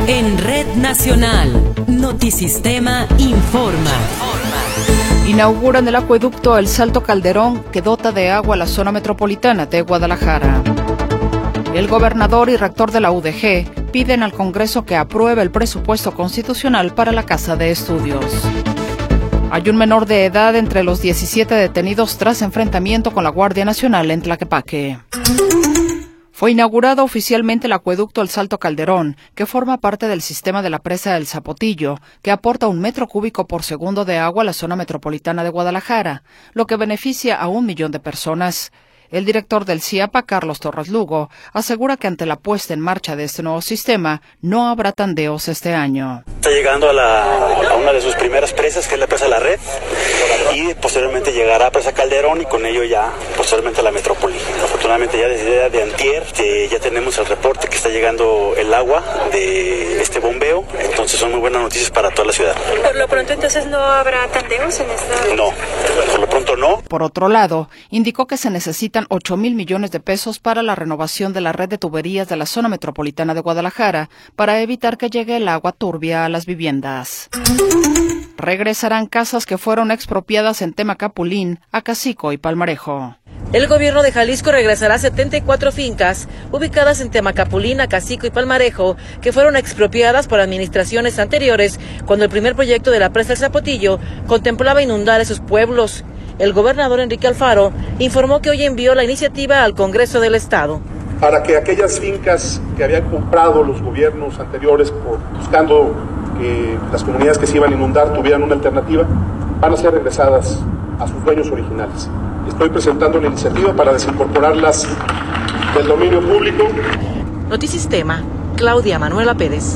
En Red Nacional, Notisistema informa. Inauguran el acueducto El Salto Calderón, que dota de agua a la zona metropolitana de Guadalajara. El gobernador y rector de la UDG piden al Congreso que apruebe el presupuesto constitucional para la Casa de Estudios. Hay un menor de edad entre los 17 detenidos tras enfrentamiento con la Guardia Nacional en Tlaquepaque. Fue inaugurado oficialmente el acueducto El Salto Calderón, que forma parte del sistema de la presa del Zapotillo, que aporta 1 metro cúbico por segundo de agua a la zona metropolitana de Guadalajara, lo que beneficia a 1 millón de personas. El director del CIAPA, Carlos Torres Lugo, asegura que ante la puesta en marcha de este nuevo sistema, no habrá tandeos este año. Está llegando a una de sus primeras presas, que es la presa La Red, y posteriormente llegará a presa Calderón y con ello ya posteriormente a la metrópoli. Afortunadamente ya desde el día de antier ya tenemos el reporte que está llegando el agua de este bombeo, entonces son muy buenas noticias para toda la ciudad. Por lo pronto entonces no habrá tandeos en esta... No, por lo pronto no. Por otro lado, indicó que se necesitan 8,000 millones de pesos para la renovación de la red de tuberías de la zona metropolitana de Guadalajara para evitar que llegue el agua turbia a las viviendas. Regresarán casas que fueron expropiadas en Temacapulín, Acacico y Palmarejo. El gobierno de Jalisco regresará 74 fincas ubicadas en Temacapulín, Acacico y Palmarejo, que fueron expropiadas por administraciones anteriores cuando el primer proyecto de la presa del Zapotillo contemplaba inundar esos pueblos. El gobernador Enrique Alfaro informó que hoy envió la iniciativa al Congreso del Estado. Para que aquellas fincas que habían comprado los gobiernos anteriores buscando que las comunidades que se iban a inundar tuvieran una alternativa, van a ser regresadas a sus dueños originales. Estoy presentando la iniciativa para desincorporarlas del dominio público. Notisistema, Claudia Manuela Pérez.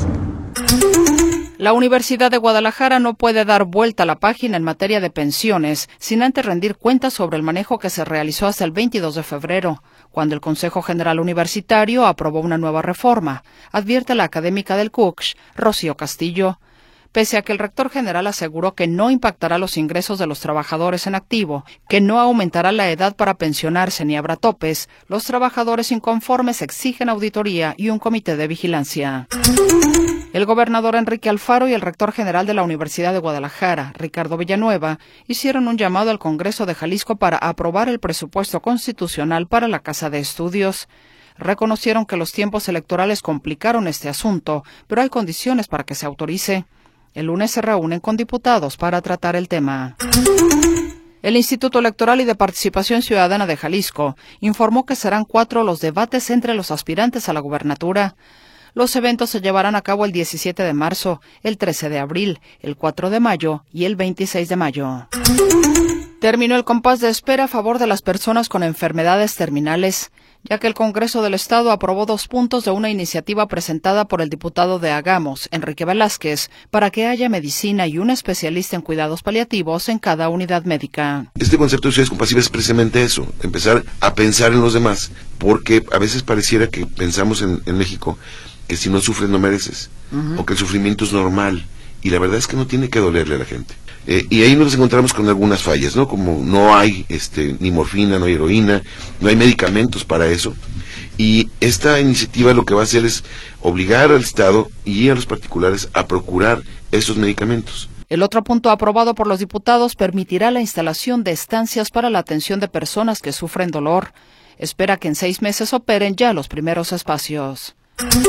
La Universidad de Guadalajara no puede dar vuelta a la página en materia de pensiones sin antes rendir cuentas sobre el manejo que se realizó hasta el 22 de febrero, cuando el Consejo General Universitario aprobó una nueva reforma, advierte la académica del CUCSH, Rocío Castillo. Pese a que el rector general aseguró que no impactará los ingresos de los trabajadores en activo, que no aumentará la edad para pensionarse ni habrá topes, los trabajadores inconformes exigen auditoría y un comité de vigilancia. El gobernador Enrique Alfaro y el rector general de la Universidad de Guadalajara, Ricardo Villanueva, hicieron un llamado al Congreso de Jalisco para aprobar el presupuesto constitucional para la Casa de Estudios. Reconocieron que los tiempos electorales complicaron este asunto, pero hay condiciones para que se autorice. El lunes se reúnen con diputados para tratar el tema. El Instituto Electoral y de Participación Ciudadana de Jalisco informó que serán 4 los debates entre los aspirantes a la gubernatura. Los eventos se llevarán a cabo el 17 de marzo, el 13 de abril, el 4 de mayo y el 26 de mayo. Terminó el compás de espera a favor de las personas con enfermedades terminales, ya que el Congreso del Estado aprobó 2 puntos de una iniciativa presentada por el diputado de Agamos, Enrique Velázquez, para que haya medicina y un especialista en cuidados paliativos en cada unidad médica. Este concepto de ciudades compasivas es precisamente eso, empezar a pensar en los demás, porque a veces pareciera que pensamos en México que si no sufres no mereces, o que el sufrimiento es normal, y la verdad es que no tiene que dolerle a la gente. Y ahí nos encontramos con algunas fallas, ¿no? Como no hay ni morfina, no hay heroína, no hay medicamentos para eso. Y esta iniciativa lo que va a hacer es obligar al Estado y a los particulares a procurar esos medicamentos. El otro punto aprobado por los diputados permitirá la instalación de estancias para la atención de personas que sufren dolor. Espera que en 6 meses operen ya los primeros espacios.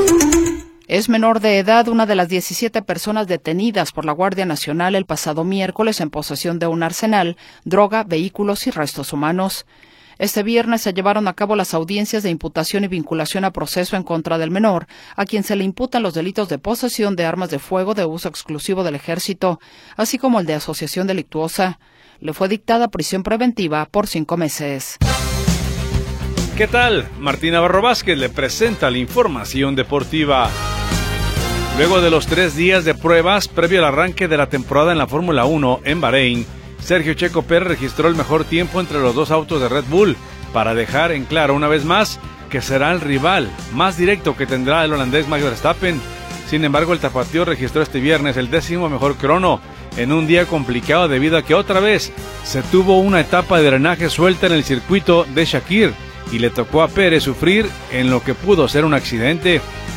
Es menor de edad una de las 17 personas detenidas por la Guardia Nacional el pasado miércoles en posesión de un arsenal, droga, vehículos y restos humanos. Este viernes se llevaron a cabo las audiencias de imputación y vinculación a proceso en contra del menor, a quien se le imputan los delitos de posesión de armas de fuego de uso exclusivo del Ejército, así como el de asociación delictuosa. Le fue dictada prisión preventiva por 5 meses. ¿Qué tal? Martín Navarro Vázquez le presenta la información deportiva. Luego de los 3 días de pruebas previo al arranque de la temporada en la Fórmula 1 en Bahrein, Sergio Checo Pérez registró el mejor tiempo entre los 2 autos de Red Bull para dejar en claro una vez más que será el rival más directo que tendrá el holandés Max Verstappen. Sin embargo, el tapatío registró este viernes el 10º mejor crono en un día complicado debido a que otra vez se tuvo una etapa de drenaje suelta en el circuito de Shakir y le tocó a Pérez sufrir en lo que pudo ser un accidente.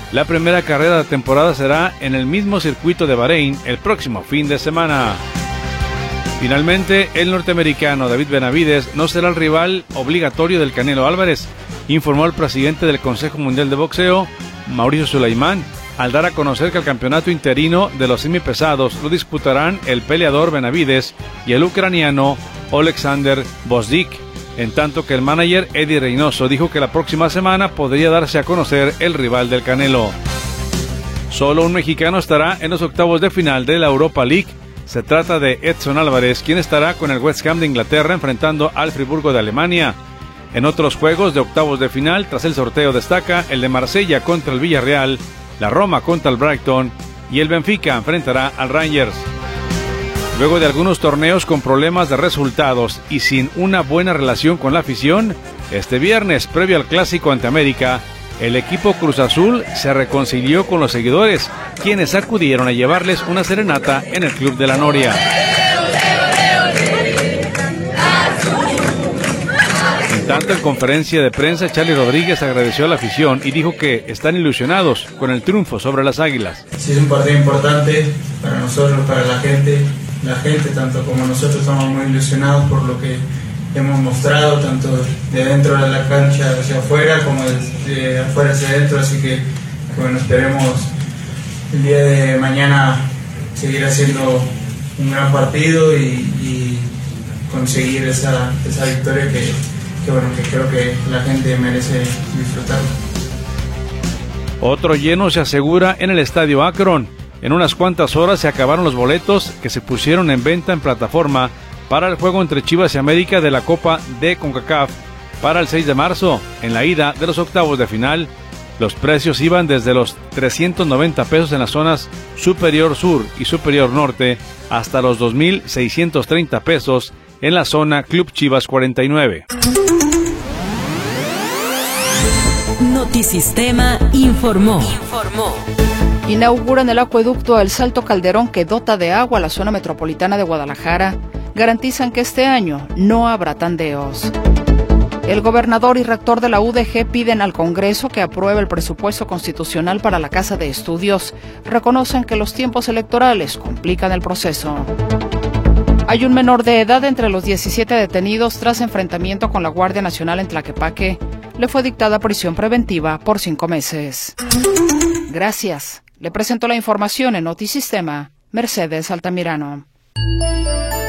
La primera carrera de temporada será en el mismo circuito de Bahrein el próximo fin de semana. Finalmente, el norteamericano David Benavides no será el rival obligatorio del Canelo Álvarez, informó el presidente del Consejo Mundial de Boxeo, Mauricio Sulaimán, al dar a conocer que el campeonato interino de los semipesados lo disputarán el peleador Benavides y el ucraniano Oleksandr Bozdik, en tanto que el manager Eddie Reynoso dijo que la próxima semana podría darse a conocer el rival del Canelo. Solo un mexicano estará en los octavos de final de la Europa League. Se trata de Edson Álvarez, quien estará con el West Ham de Inglaterra enfrentando al Friburgo de Alemania. En otros juegos de octavos de final, tras el sorteo destaca el de Marsella contra el Villarreal, la Roma contra el Brighton y el Benfica enfrentará al Rangers. Luego de algunos torneos con problemas de resultados y sin una buena relación con la afición, este viernes, previo al Clásico ante América, el equipo Cruz Azul se reconcilió con los seguidores, quienes acudieron a llevarles una serenata en el Club de la Noria. En tanto, en conferencia de prensa, Charly Rodríguez agradeció a la afición y dijo que están ilusionados con el triunfo sobre las Águilas. Sí, es un partido importante para nosotros, para la gente. La gente, tanto como nosotros, estamos muy ilusionados por lo que hemos mostrado, tanto de dentro de la cancha hacia afuera como de afuera hacia adentro, así que bueno, esperemos el día de mañana seguir haciendo un gran partido y conseguir esa victoria que bueno, que creo que la gente merece disfrutar. Otro lleno se asegura en el Estadio Akron. En unas cuantas horas se acabaron los boletos que se pusieron en venta en plataforma para el juego entre Chivas y América de la Copa de CONCACAF para el 6 de marzo, en la ida de los octavos de final. Los precios iban desde los 390 pesos en las zonas superior sur y superior norte hasta los 2,630 pesos en la zona Club Chivas 49. Notisistema informó. Inauguran el acueducto El Salto Calderón que dota de agua a la zona metropolitana de Guadalajara. Garantizan que este año no habrá tandeos. El gobernador y rector de la UDG piden al Congreso que apruebe el presupuesto constitucional para la Casa de Estudios. Reconocen que los tiempos electorales complican el proceso. Hay un menor de edad entre los 17 detenidos tras enfrentamiento con la Guardia Nacional en Tlaquepaque. Le fue dictada prisión preventiva por 5 meses. Gracias. Le presento la información en Notisistema, Mercedes Altamirano.